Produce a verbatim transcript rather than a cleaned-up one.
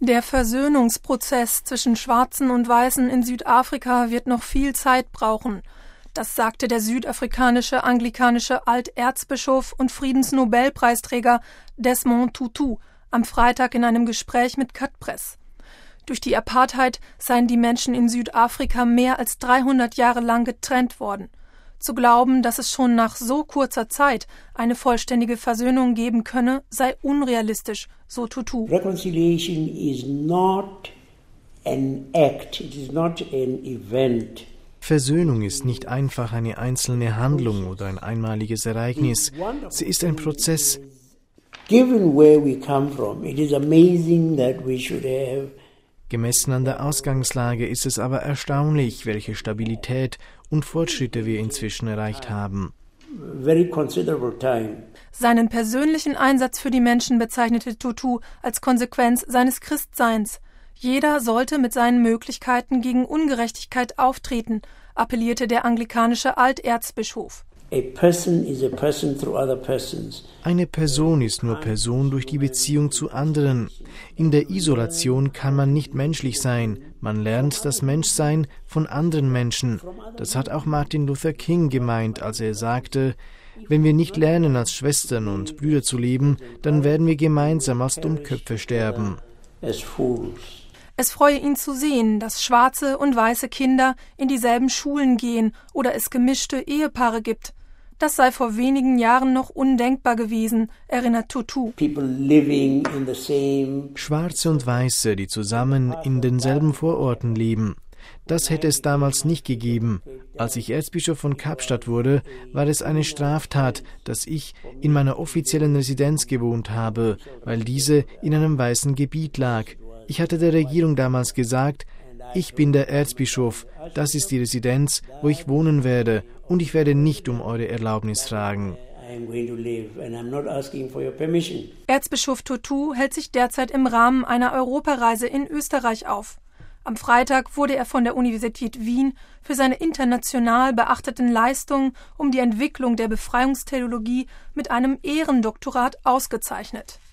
Der Versöhnungsprozess zwischen Schwarzen und Weißen in Südafrika wird noch viel Zeit brauchen. Das sagte der südafrikanische anglikanische Alterzbischof und Friedensnobelpreisträger Desmond Tutu am Freitag in einem Gespräch mit Cut-Press. Durch die Apartheid seien die Menschen in Südafrika mehr als dreihundert Jahre lang getrennt worden. Zu glauben, dass es schon nach so kurzer Zeit eine vollständige Versöhnung geben könne, sei unrealistisch, so Tutu. Reconciliation is not an act, it is not an event. Versöhnung ist nicht einfach eine einzelne Handlung oder ein einmaliges Ereignis. Sie ist ein Prozess. Given where we come from, it is amazing that we should have. Gemessen an der Ausgangslage ist es aber erstaunlich, welche Stabilität und Fortschritte wir inzwischen erreicht haben. Very considerable time. Seinen persönlichen Einsatz für die Menschen bezeichnete Tutu als Konsequenz seines Christseins. Jeder sollte mit seinen Möglichkeiten gegen Ungerechtigkeit auftreten, appellierte der anglikanische Alterzbischof. A person is a person through other persons. Eine Person ist nur Person durch die Beziehung zu anderen. In der Isolation kann man nicht menschlich sein. Man lernt das Menschsein von anderen Menschen. Das hat auch Martin Luther King gemeint, als er sagte, wenn wir nicht lernen, als Schwestern und Brüder zu leben, dann werden wir gemeinsam als Dummköpfe sterben. Es freue ihn zu sehen, dass schwarze und weiße Kinder in dieselben Schulen gehen oder es gemischte Ehepaare gibt. Das sei vor wenigen Jahren noch undenkbar gewesen, erinnert Tutu. Schwarze und Weiße, die zusammen in denselben Vororten leben. Das hätte es damals nicht gegeben. Als ich Erzbischof von Kapstadt wurde, war es eine Straftat, dass ich in meiner offiziellen Residenz gewohnt habe, weil diese in einem weißen Gebiet lag. Ich hatte der Regierung damals gesagt, ich bin der Erzbischof, das ist die Residenz, wo ich wohnen werde, und ich werde nicht um eure Erlaubnis fragen. Erzbischof Tutu hält sich derzeit im Rahmen einer Europareise in Österreich auf. Am Freitag wurde er von der Universität Wien für seine international beachteten Leistungen um die Entwicklung der Befreiungstheologie mit einem Ehrendoktorat ausgezeichnet.